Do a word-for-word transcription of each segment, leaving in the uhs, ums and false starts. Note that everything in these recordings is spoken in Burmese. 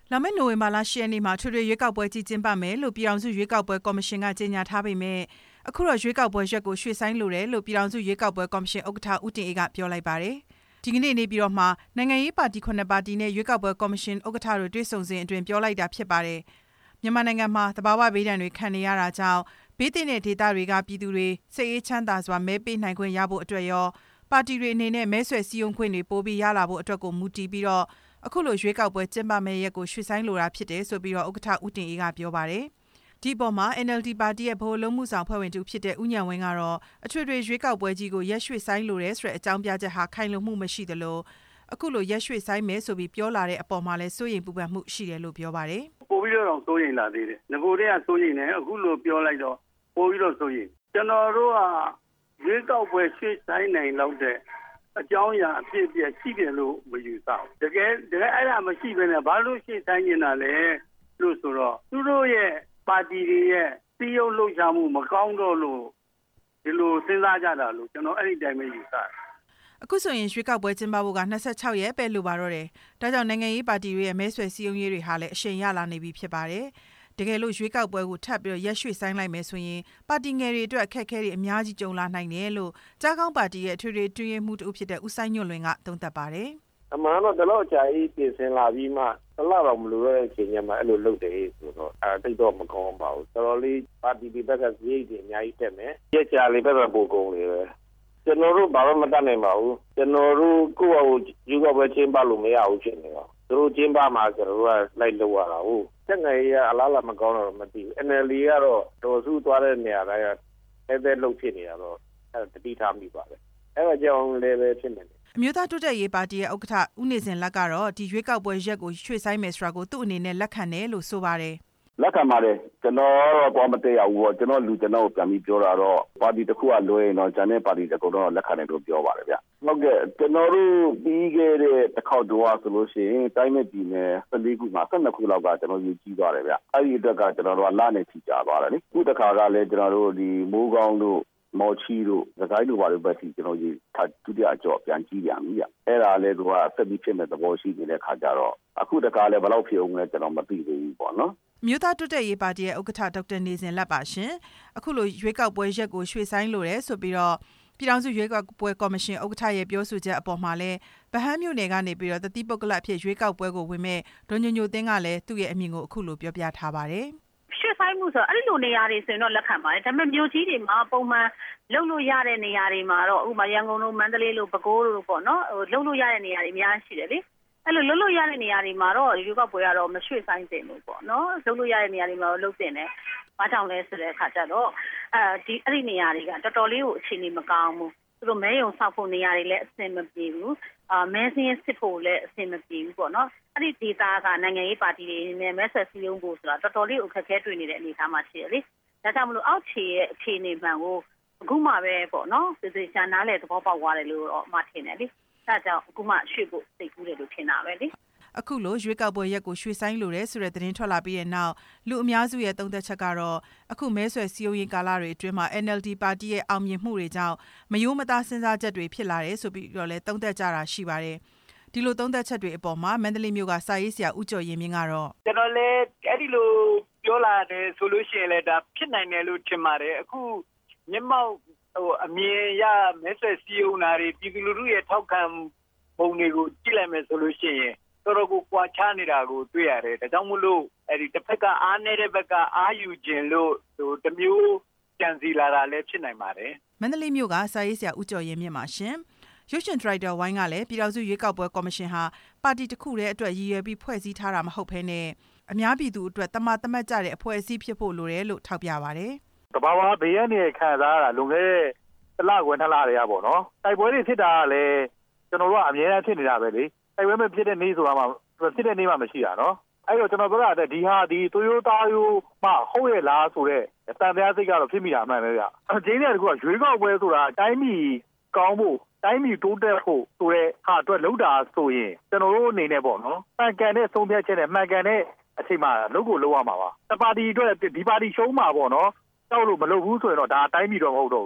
လာမယ့်နိုဝင်ဘာလရှစ်ရက်နေ့မှာထွေထွေရွေးကောက်ပွဲကြီးကျင်းပမယ်လို့ပြည်ထောင်စုရွေးကောက်ပွဲကော်မရှင်ကကြေညာထားပေမဲ့အခုတော့ရွေးကောက်ပွဲရက်ကိုရွှေ့ဆိုင်းလိုတယ်လို့ပြည်ထောင်စုရွေးကောက်ပွဲကော်မရှင်ဥက္ကဋ္ဌဦးတင်အေးကပြောလိုက်ပါတယ်။ဒီကနေ့နေပြည်တော်မှာနိုင်ငံရေးပါတီခုနှစ်ပါတီနဲ့ရွေးကောက်ပွဲကော်မရှင်ဥက္ကဋ္ဌတို့တွေ့ဆုံစဉ်အတွင်းပြောလိုက်တာဖြစ်ပါတယ်။မြန်မာနိုင်ငံမှာသဘာဝဘေးဒဏ်တွေခံနေရတာကြောင့်ဘေးသင့်တဲ့ဒေသတွေကပြည်သူတွေစိတ်အေးချမ်းသာစွာမဲပေးနိုင်ခွင့်ရဖို့အတွက်ရောပါတီတွေအနေနဲ့မဲဆွယ်စည်းရုံးခွင့်တွေပိုပြီးရလာဖို့အတွက်ကိုမူတည်ပြီးတော့အခုလိုရွေးကောက်ပွဲကျင်းပမယ့်ရက်ကိုရွှေ့ဆိုင်းလိုတာဖြစ်တယ်ဆိုပြီးတော့ဥက္ကဋ္ဌဦးတင်အေးကပြောပါတယ်။ဒီပေါ်မှာ N L D ပါတီရဲ့ဗဟိုလုံးမှုဆောင်ဖွဲ့ဝင်တူဖြစ်တဲ့ဦးညံဝင်းကတော့အထွေထွေရွေးကောက်ပွဲကြီးကိုရက်ရွှေ့ဆိုင်းလိုတယ်ဆိုတဲ့အကြောင်းပြချက်ဟာခိုင်လုံမှုမရှိသလိုအခုလိုရက်ရွှေ့ဆိုင်းမယ်ဆိုပြီးပြောလာတဲ့အပေါ်မှာလည်းစိုးရိမ်ပူပန်မှုရှိတယ်လို့ပြောပါတယ်။ပိုပြီးတော့စိုးရိမ်လာသေးတယ်။ငကိုတည်းကစိုးရိမ်တယ်အခုလိုပြောလိုက်တော့ပိုပြီးတော့စိုးရိမ်ကျွန်တော်တို့ကရွေးကောက်ပွဲရွှေ့ဆိုင်းနိုင်လောက်တဲ့အကြောင်းအရာအဖြစ်အပျက်ရှိတယ်လို့မယူဆဘူးတကယ်တကယ်အဲ့ဒါမရှိဘဲနဲ့ဘာလို့ရှေ့ဆိုင်နေတာလဲလို့ဆိုတော့သူတို့ရဲ့ပါတီတွေရဲ့စီးရုံးလှုပ်ရှားမှုမကောင်းတော့လို့ဒီလိုစဉ်းစားကြတာလို့ကျွန်တော်အဲ့ဒီတိုင်းပဲယူဆတယ်အခုဆိုရင်ရွှေကောက်ပွဲကျင်းပဖို့ကနှစ်ဆယ့်ခြောက်ရက်ပဲလိုပါတော့တယ်ဒါကြောင့်နိုင်ငံရေးပါတီတွေရဲ့မဲဆွယ်စည်းရုံးရေးတွေဟာလည်းအရှိန်ရလာနေပြီဖြစ်ပါတယ်တကယ်လို့ရွေးကောက်ပွဲကိုထပ်ပြီးရက်ရွှေ့ဆိုင်းလိုက်မယ်ဆိုရင်ပါတီငယ်တွေအတွက်အခက်အခဲတွေအများကြီးကြုံလာနိုင်တယ်လို့ကြားကောင်းပါတီရဲ့အထွေထွေတွင်းရေးမှူးတူဖြစ်တဲ့ဦးဆိုင်ညွန့်လွင်ကသုံးသပ်ပါတယ်အမှန်တော့ဒီလောက်ကြာကြီးပြင်ဆင်လာပြီးမှတစ်လတော့မလိုတဲ့အချိန်ညမှာအဲ့လိုလုပ်တယ်ဆိုတော့အဲတိတ်တော့မကောင်းပါဘူးတော်တော်လေးပါတီတွေဘက်ကဈေးတွေအများကြီးတက်မယ်ရက်ကြာလေးဘက်ကပိုကုန်လေပဲကျွန်တော်တို့ဘာမှမတတ်နိုင်ပါဘူးကျွန်တော်တို့ကိုယ့်အကိုယူကပွဲချင်းပါလို့မရဘူးဖြစ်နေတော့သူတို့ချင်းပါမှာကျွန်တော်တို့ကလိုက်လောက်ရတာဟုတ်တက်ငယ်ရအလားလာမကောင်းတော့မသိဘူး N L D ကတော့တော်စုသွားတဲ့နေရာတိုင်းအဲ့ဒါလုတ်ဖြစ်နေတာတော့အဲ့တတိထားမိပါတယ်အဲ့ဒါကြောင့်လည်းပဲဖြစ်နေတယ်အမျိုးသားတိုးတက်ရေးပါတီရဲ့ဥက္ကဋ္ဌဦးနေစဉ်လက်ကတော့ဒီရွေးကောက်ပွဲရက်ကိုရွှေ့ဆိုင်းမယ်ဆိုတာကိုသူ့အနေနဲ့လက်ခံတယ်လို့ဆိုပါတယ်လက်ခံပါတယ်ကျွန်တော်တော့ဘာမတည့်ရဘူးပေါ့ကျွန်တော်လူကျွန်တော်ပြန်ပြီးပြောတာတော့ပါတီတစ်ခုကလွဲရင်တော့ဂျန်တဲ့ပါတီတစ်ခုတော့လက်ခံတယ်လို့ပြောပါတယ်ဗျဟုတ်ကဲ့ကျွန်တော်တို့ပြီးခဲ့တဲ့တစ်ခေါက်တော့ဆိုလို့ရှိရင်တိုင်းမဲ့ပြည်နယ်ဆယ်လေးခုမှာဆယ်နှစ်ခုလောက်ကကျွန်တော်ယူကြည့်သွားတယ်ဗျအဲ့ဒီအတွက်ကကျွန်တော်တို့ကလနဲ့ချီကြသွားတယ်လေခုတစ်ခါကလည်းကျွန်တော်တို့ဒီမိုးကောင်းတို့မော်ချီတို့သခိုင်းတို့ဘာလို့ပဲကျွန်တော်ကြီးဒုတိယအကြော့ပြန်ကြည့်ရပြီဗျအဲ့ဒါလည်းသူကဆက်ပြီးဖြစ်မဲ့သဘောရှိနေတဲ့ခါကြတော့အခုတခါလည်းဘယ်လောက်ဖြစ်အောင်လဲကျွန်တော်မသိသေးဘူးပေါ့နော်မြို့သားတွတ်တဲ့ရေးပါတီရဲ့ဥက္ကဋ္ဌဒေါက်တာနေစဉ်လက်ပါရှင်အခုလိုရွေးကောက်ပွဲရက်ကိုရွှေ့ဆိုင်းလိုတယ်ဆိုပြီးတော့ပြည်ထောင်စုရွေးကောက်ပွဲကော်မရှင်ဥက္ကဋ္ဌရဲ့ပြောဆိုချက်အပေါ်မှာလဲဗဟန်းမြို့နယ်ကနေပြီးတော့တတိပုဂ္ဂလအဖြစ်ရွေးကောက်ပွဲကိုဝင်မဲ့ဒေါ်ညိုညိုသိန်းကလည်းသူ့ရဲ့အမြင်ကိုအခုလိုပြောပြထားပါတယ်ရွှေ့ဆိုင်းမှုဆိုအဲ့ဒီလိုနေရာတွေဆိုရင်တော့လက်ခံပါတယ်ဒါပေမဲ့မြို့ကြီးတွေမှာပုံမှန်လုံလို့ရတဲ့နေရာတွေမှာတော့ဥပမာရန်ကုန်တို့မန္တလေးတို့ပဲခူးတို့ပေါ့နော်ဟိုလုံလို့ရတဲ့နေရာတွေအများကြီးရှိတယ်လေအဲ့လိုလုံလို့ရတဲ့နေရာတွေမှာတော့ရွေးကောက်ပွဲကတော့မရွှေ့ဆိုင်းသင့်ဘူးပေါ့နော်လုံလို့ရတဲ့နေရာတွေမှာတော့လုံသင့်တယ်ဘာကြောင့်လဲဆိုတဲ့အခါကျတော့အဲဒီအဲ့ဒီနေရာတွေကတော်တော်လေးကိုအခြေအနေမကောင်းဘူးသူတို့မဲယုံဆောက်ဖို့နေရာတွေလည်းအဆင်မပြေဘူးအာမဲစင်းစစ်ဖို့လည်းအဆင်မပြေဘူးပေါ့နော်အဲ့ဒီဒေတာကနိုင်ငံရေးပါတီတွေနဲ့မဲဆက်စည်းရုံးဖို့ဆိုတာတော်တော်လေးအခက်အခဲတွေ့နေတဲ့အနေအထားမှာရှိတယ်လေဒါကြောင့်မလို့အောက်ခြေရဲ့အခြေအနေမှန်ကိုအခုမှပဲပေါ့နော်သေသေးချာနားလေသဘောပေါက်သွားတယ်လို့တော့မှထင်တယ်လေဒါကြောင့်အခုမှရွှေ့ဖို့စိတ်ကူးတယ်လို့ထင်တာပဲလေအခုလိုရွေးကောက်ပွဲရက်ကိုရွှေ့ဆိုင်းလိုတယ်ဆိုတဲ့သတင်းထွက်လာပြီးတဲ့နောက်လူအများစုရဲ့သုံးသပ်ချက်ကတော့အခုမဲဆွယ်စည်းရုံးရေးကာလတွေအတွင်းမှာ N L D ပါတီရဲ့အောင်မြင်မှုတွေကြောင့်မယိုးမသားစဉ်းစားချက်တွေဖြစ်လာတယ်ဆိုပြီးတော့လည်းသုံးသပ်ကြတာရှိပါတယ်ဒီလိုသုံးသပ်ချက်တွေအပေါ်မှာမန္တလေးမြို့ကစာရေးဆရာဦးကျော်ရင်မြင့်ကတော့ကျွန်တော်လည်းအဲ့ဒီလိုပြောလာတယ်ဆိုလို့ရှိရင်လည်းဒါဖြစ်နိုင်တယ်လို့ထင်ပါတယ်အခုမျက်မှောက်ဟိုအမြင်ရမဲဆွယ်စည်းရုံးတာတွေပြည်သူလူထုရဲ့ထောက်ခံပုံတွေကိုကြည့်လိုက်မယ်ဆိုလို့ရှိရင်တော်တော်ကိုကွာခြားနေတာကိုတွေ့ရတယ်ဒါကြောင့်မို့လို့အဲ့ဒီတစ်ဖက်ကအားနေတဲ့ဘက်ကအားယူခြင်းလို့ဟိုတမျိုးကြံစီလာတာလည်းဖြစ်နိုင်ပါတယ်မန္တလေးမြို့ကစာရေးဆရာဦးကျော်ရင်မြင့်ပါရှင်ရုပ်ရှင်ဒရိုက်တာဝိုင်းကလည်းပြည်ထောင်စုရွေးကောက်ပွဲကော်မရှင်ဟာပါတီတစ်ခုတည်းအတွက်ရည်ရွယ်ပြီးဖွဲ့စည်းထားတာမဟုတ်ဘဲနဲ့အများပြည်သူအတွက်တမတမတ်ကြတဲ့အဖွဲ့အစည်းဖြစ်ဖို့လိုတယ်လို့ထောက်ပြပါတယ်တဘာဝဘေးရနေခံစားရတာလွန်ခဲ့တဲ့တစ်လခွဲနှစ်လတည်းရပါတော့တိုက်ပွဲတွေဖြစ်တာကလည်းကျွန်တော်တို့ကအများအားဖြစ်နေတာပဲလေတိုက်ပွဲမဖြစ်တဲ့နေ့ဆိုတာမှဖြစ်တဲ့နေ့မှမရှိတာနော်အဲ့တော့ကျွန်တော်ပြောတာဒီဟာဒီတိုယိုတာယိုမှဟုတ်ရဲ့လားဆိုတော့တန်တရားစိတ်ကတော့ဖြစ်မိတာမှန်ပဲဗျအကျင်းတဲ့တကူကရွေးကောက်ပွဲဆိုတာတိုင်းပြည်ကောင်းဖို့တိုင်းပြည်တိုးတက်ဖို့ဆိုတဲ့ဟာအတွက်လှုပ်တာဆိုရင်ကျွန်တော်တို့အနေနဲ့ပေါ့နော်မှန်ကန်တဲ့ဆုံးဖြတ်ချက်နဲ့မှန်ကန်တဲ့အချိန်မှာလုပ်ကိုလုပ်ရမှာပါတပါတီအတွက်ဒီပါတီရှုံးမှာပေါ့နော်တောက်လို့မလုပ်ဘူးဆိုရင်တော့ဒါအတိုင်းပြည်တော့မဟုတ်တော့ဘူးဗျဒ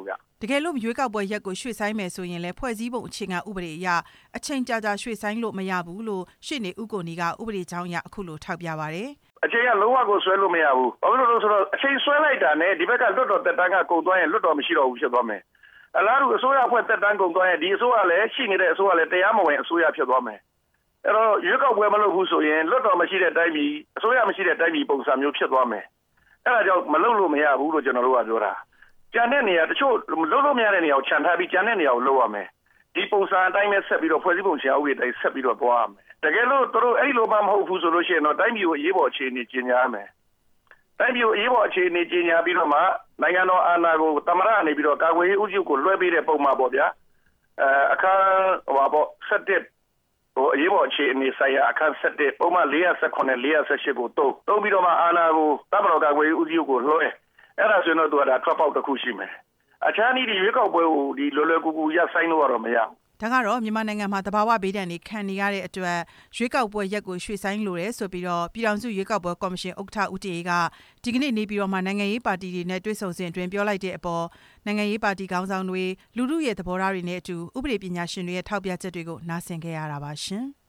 တကယ်လို့ရွေးကောက်ပွဲရက်ကိုရွှေ့ဆိုင်းမယ်ဆိုရင်လည်းဖွဲ့စည်းပုံအခြေခံဥပဒေအရအချိန်ကြာကြာရွှေ့ဆိုင်းလို့မရဘူးလို့ရှေ့နေဦးကိုနီကဥပဒေကြောင်းအရအခုလိုထောက်ပြပါတယ်အချိန်ကလုံးဝကိုဆွဲလို့မရဘူးဘာလို့လဲဆိုတော့အချိန်ဆွဲလိုက်တာနဲ့ဒီဘက်ကလွတ်တော်တက်တန်းကကုန်သွားရင်လွတ်တော်မရှိတော့ဘူးဖြစ်သွားမယ်အလားတူအစိုးရအဖွဲ့တက်တန်းကုန်သွားရင်ဒီအစိုးရလည်းရှိနေတဲ့အစိုးရလည်းတရားမဝင်အစိုးရဖြစ်သွားမယ်အဲ့တော့ရွေးကောက်ပွဲမလုပ်ဘူးဆိုရင်လွတ်တော်မရှိတဲ့အတိုင်းပြည်အစိုးရမရှိတဲ့အတိုင်းပြည်ပုံစံမျိုးဖြစ်သွားမယ်အဲ့ဒါကြောင့်မလုပ်လို့မရဘူးလို့ကျွန်တော်တို့ကပြောတာကျန်တဲ့နေရာတချို့လုပ်လို့မရတဲ့နေရာကိုခြံထားပြီးကျန်တဲ့နေရာကိုလုပ်ရမယ်ဒီပုံစံအတိုင်းပဲဆက်ပြီးတော့ဖွဲ့စည်းပုံဆရာဥပဒေတိုင်းဆက်ပြီးတော့သွားရမယ်တကယ်လို့တို့အဲ့လိုမှမဟုတ်ဘူးဆိုလို့ရှိရင်တော့တိုင်းပြည်ကိုအရေးပေါ်အခြေအနေကြီးညာရမယ်တိုင်းပြည်ကိုအရေးပေါ်အခြေအနေကြီးညာပြီးတော့မှနိုင်ငံတော်အာဏာကိုသမရအနေပြီးတော့ကာကွယ်ရေးဦးစီးကိုလွှဲပေးတဲ့ပုံမှာပေါ့ဗျာအဲအခန်းဟိုပါပေါ့ဆက်တဲ့ဟိုအရေးပေါ်အခြေအနေဆိုင်ရာအခန်းဆက်တဲ့ပုံမှန်၄၁၇ ၄၁၈ကိုတုံးတုံးပြီးတော့မှအာဏာကိုတပ်မတော်ကာကွယ်ရေးဦးစီးကိုလွှဲအဲ့ဒါဆိုရင်တော့သူကဒါ drop out တစ်ခုရှိမယ်အခြားနည်းဒီရွေးကောက်ပွဲကိုဒီလော်လော်ကူကူရပ်ဆိုင်းလို့တော့မရဘူးဒါကတော့မြန်မာနိုင်ငံမှာတဘာဝဘေးဒဏ်တွေခံနေရတဲ့အတွက်ရွေးကောက်ပွဲရက်ကိုရွှေ့ဆိုင်းလိုတယ်ဆိုပြီးတော့ပြည်ထောင်စုရွေးကောက်ပွဲကော်မရှင်ဥက္ကဋ္ဌဦးတင်အေးကဒီကနေ့နေပြည်တော်မှာနိုင်ငံရေးပါတီတွေနဲ့တွေ့ဆုံစဉ်အတွင်းပြောလိုက်တဲ့အပေါ်နိုင်ငံရေးပါတီခေါင်းဆောင်တွေလူထုရဲ့သဘောထားတွေနဲ့အတူဥပဒေပညာရှင်တွေရဲ့ထောက်ပြချက်တွေကိုနားဆင်ခဲ့ရတာပါရှင်